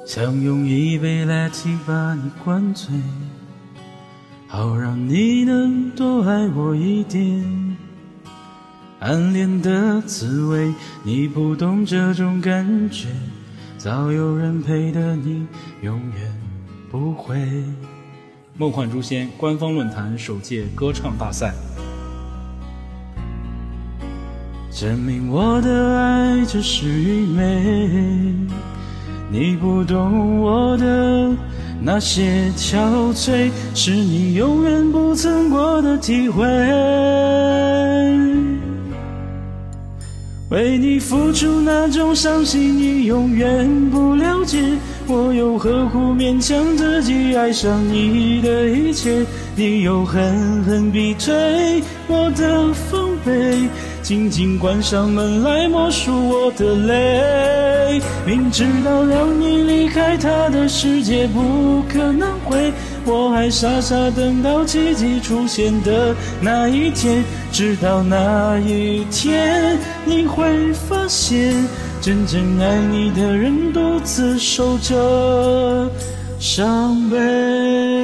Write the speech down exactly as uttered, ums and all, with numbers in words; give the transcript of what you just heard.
想用一杯 Latte 把你灌醉，好让你能多爱我一点。暗恋的滋味，你不懂这种感觉，早有人陪的你永远不会。梦幻诛仙官方论坛首届歌唱大赛，证明我的爱只是愚昧，你不懂我的那些憔悴，是你永远不曾过的体会。为你付出那种伤心，你永远不了解，我又何苦勉强自己爱上你的一切？你又狠狠逼退我的防备，紧紧关上门来默数我的泪。明知道让你离开他的世界不可能会，我还傻傻等到奇迹出现的那一天，直到那一天你会发现，真正爱你的人独自守着伤悲。